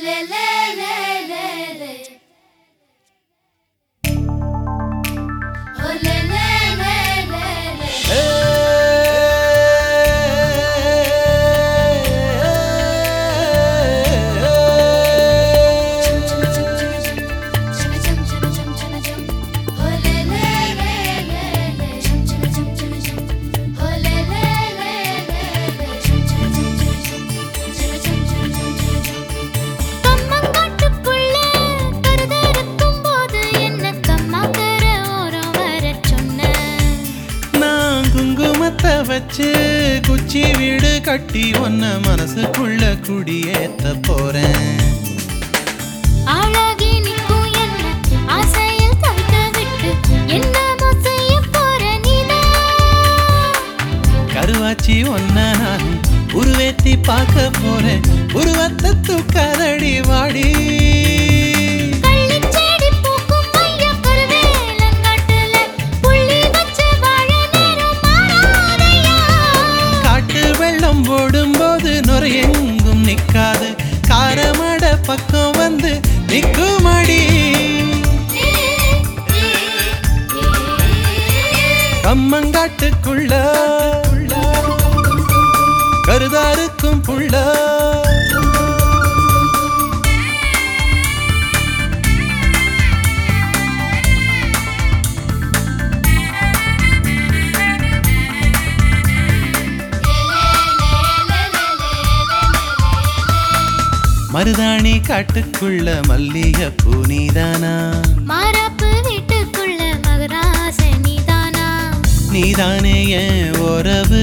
வச்சு குச்சி வீடு கட்டி ஒன்ன மனசுக்குள்ள குடியேத்த போறேன். ஆளாகி நிற்கும் என்ன ஆசையில் தவிக்க விட்டு என்னமோ செய்ய போற நீதான். கருவாச்சி ஒன்ன நான் உருவேத்தி பார்க்க போறேன். உருவத்தை தூக்காதடி வாடி. போடும்போது நுரையெங்கும் நிக்காது. காரமட பக்கம் வந்து நிக்குமடி. கம்மங்காட்டுக்குள்ள கருதாருக்கும் புள்ள. மருதாணி காட்டுக்குள்ள மல்லிகைப்பூ நீதானா? மாறாப்பு வீட்டுக்குள்ள மகராச நீதானா? நீதானே என் உறவு.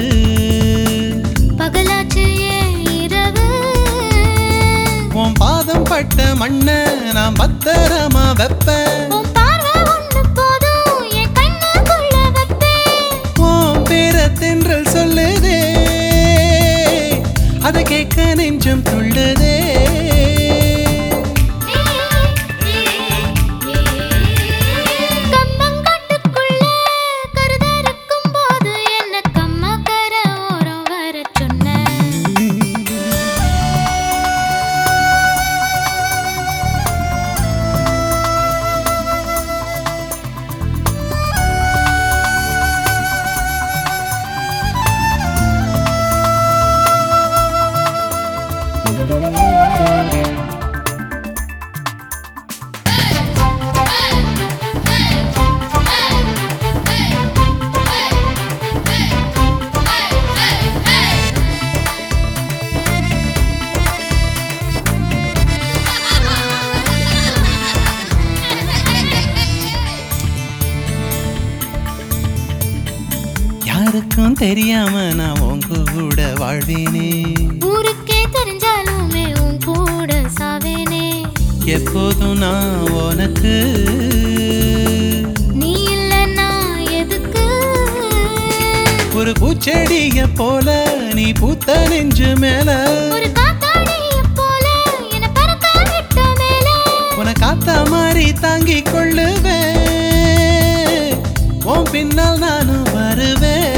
பகலாச்சு என் இரவு. உன் பாதம் பட்ட மண்ண நான் பத்திரமா வைப்பேன். உன் பார்வை ஒண்ணு போதும் என் கண்ணுக்குள்ள வைப்பேன். உன் பேரை தென்றல் சொல்லுதே, அதை கேட்க நெஞ்சம் துள்ளுதே. கம்மங்காட்டுக்குள்ள கருதாருக்கும் போது என்ன கம்மக்கர ஓரம் வர சொன்ன. யாருக்கும் தெரியாம நான் உன் கூட வாழ்வேனே. ஊருக்கே தெரிஞ்சாலுமே உன் கூட சாவேனே. எப்போதும் நான் உனக்கு. நீ இல்லைன்னா எதுக்கு? ஒரு பூச்செடிய போல நீ பூத்த நெஞ்சு மேல. ஒரு காத்தாடிய போல என்ன பறக்க விட்ட மேல. உன காத்தா மாதிரி தாங்கிக் கொள்ளுவேன். உன் பின்னால் நானும் வருவேன்.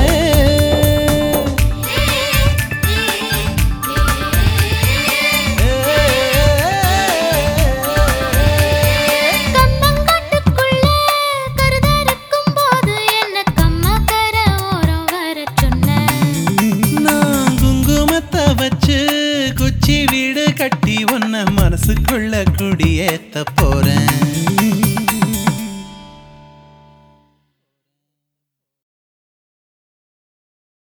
கம்மங்காட்டுக்குள்ள கருதாருக்கும் போது என்ன கம்மக்கர ஓரம் வர சொன்ன. நான் குங்குமத்தை வச்சு குச்சி வீடு கட்டி ஒன்ன மனசுக்குள்ள குடியேத்த போறேன்.